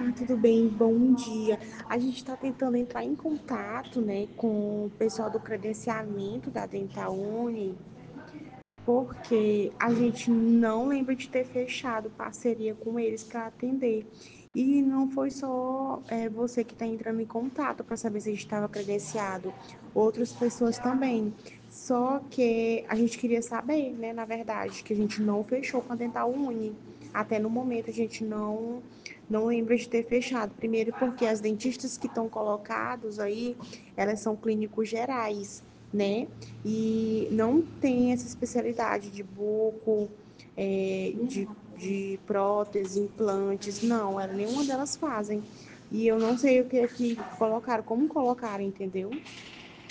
tudo bem? Bom dia. A gente está tentando entrar em contato, né, com o pessoal do credenciamento da Dental Uni, porque a gente não lembra de ter fechado parceria com eles para atender. E não foi só você que está entrando em contato para saber se a gente estava credenciado, outras pessoas também. Só que a gente queria saber, né, na verdade, que a gente não fechou com a Dental Uni. Até no momento a gente não lembra de ter fechado. Primeiro porque as dentistas que estão colocados aí, elas são clínicos gerais, né? E não tem essa especialidade de buco, de prótese, implantes, não, nenhuma delas fazem. E eu não sei o que colocaram, como colocaram, entendeu?